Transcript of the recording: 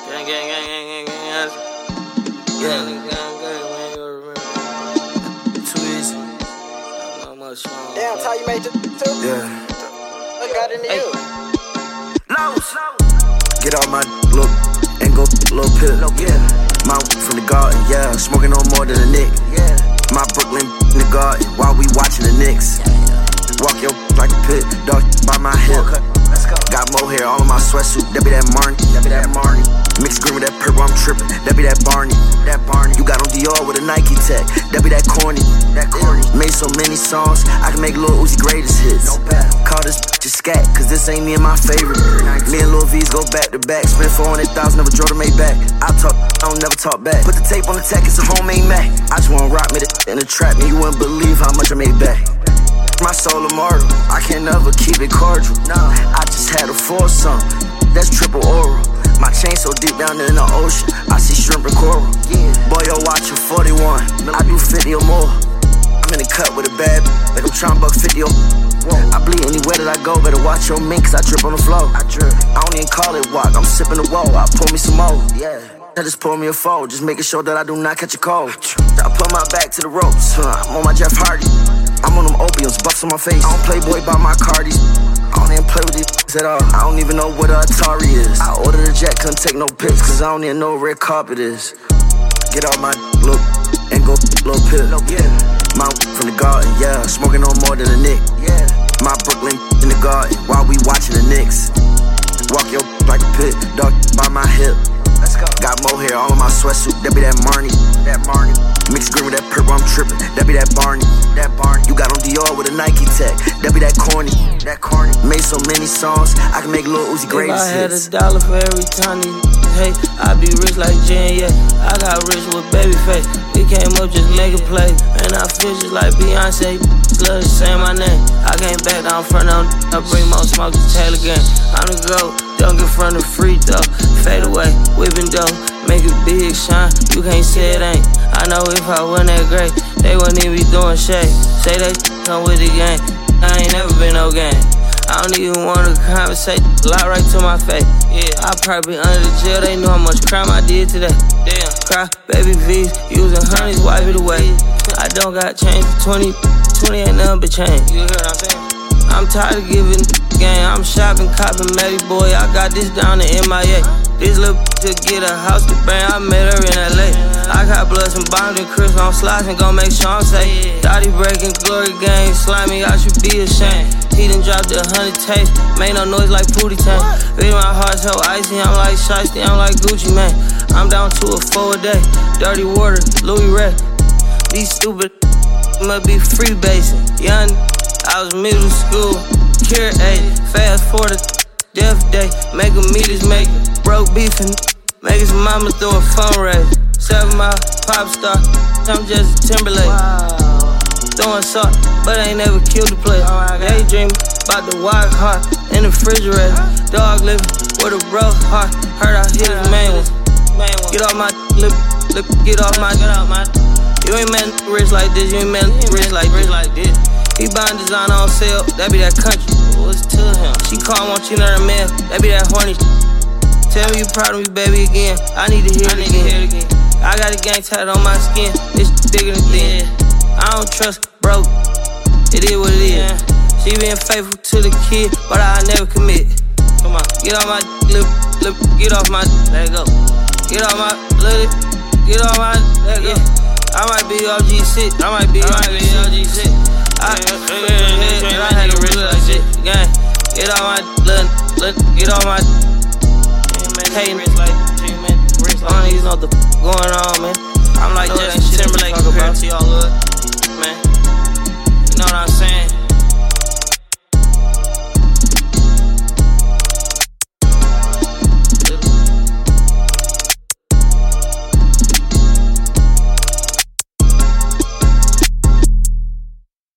Too easy. Damn, Ty, you made it too? Yeah. What got into you? Lows. Get out my look and go little pill. Yeah. My from the garden, yeah. Smoking on more than a Nick. Yeah. My Brooklyn in the garden while we watching the Knicks. Walk your like a pit, dog by my hip. Got mohair all in my sweatsuit, that be that Marnie. Mixed green with that purple, I'm trippin', that be that Barney. You got on Dior with a Nike tech, that be that corny. Made so many songs, I can make Lil Uzi greatest hits. Call this just scat, cause this ain't me and my favorite. Me and Lil V's go back to back, spend 400,000, never drove to Maybach. I don't never talk back. Put the tape on the tech, it's a homemade Mac. I just wanna rock me in the trap, man, you wouldn't believe how much I made back. My soul immortal, I can never keep it cordial. I just had a foursome, that's triple oral. My chain so deep down in the ocean, I see shrimp and coral. Boy, yo, watch a 41, I do 50 or more. I'm in the cut with a bad, like I'm trying buck 50 or I bleed anywhere that I go, better watch your mink, cause I drip on the floor. I don't even call it walk, I'm sipping the wall, I pull me some more. I just pour me a foe, just making sure that I do not catch a cold. I put my back to the ropes, I'm on my Jeff Hardy. I'm on them opiums, buffs on my face. I don't play boy by my Cardis. I don't even play with these at all. I don't even know what a Atari is. I ordered a jet, couldn't take no pics, cause I don't even know where red carpet is. Get out my look and go little pill. My from the garden, yeah. Smoking on more than a Nick. My Brooklyn in the garden while we watching the Knicks. Walk your like a pit, dog by my hip. Got mohair all in my sweatsuit, that be that Marnie. Mixed green with that purple, I'm trippin', that be that Barney. You got on Dior with a Nike tech, that be that corny. Made so many songs, I can make Lil Uzi greatest hits. If I had $1 for every time these hate, I'd be rich like Jen, yeah. I got rich with Babyface, we came up just make a play. And I feel just like Beyonce, love to say my name. I came back down front of I bring more smoke to Taylor gang. I'm the GOAT, don't get front of free throw. Fade away, whipping dough, make it big shine, you can't say it ain't. I know if I wasn't that great, they wouldn't even be doing shade. Say they come with the game, I ain't never been no game. I don't even wanna conversate, lie right to my face. I probably be under the jail, they know how much crime I did today. Cry, baby V's, using honeys, wipe it away. I don't got change for 20 ain't nothing but change. You hear what I'm saying? I'm tired of giving game, I'm shopping, copping, Matty boy, I got this down in MIA. This little to get a house to bang, I met her in LA. I got blood, some bombs and crisps on slides and gon' make sure I'm safe. Dottie breaking, glory gang, slimy, I should be ashamed. He done dropped 100 tapes, made no noise like Pootie Tang. Baby, my heart so icy, I'm like Shiesty, I'm like Gucci Mane. I'm down to a 4 a day, dirty water, Louis Ray. These stupid must be free basing. Young, I was middle school, cure 8, fast forward to death day. Make a meters, make broke beefing, make his mama throw a fundraiser. 7 Mile pop star, I'm just a Timberlake. Throwing salt, but I ain't never killed the player. Daydream about the wild heart in the refrigerator. Dog living with a broke heart, heard I hit his main one. Get off my lip, get off my. You ain't met rich like this, you ain't met rich like this. He buying design on sale, that be that country. What's to him? She call, want you know the man, that be that horny. Tell me you proud of me, baby, again. I need to hear it again. I got a gang tatted on my skin, it's bigger than thin. I don't trust broke, it is what it is. She been faithful to the kid, but I never commit. Come on, get off my lip, get off my, let it go. Get off my, let it, get off my, let it go. I might be OG6, I might be OG6. I had to rich like shit, gang. Get off my, get off my. Hating, all these know the going on, man.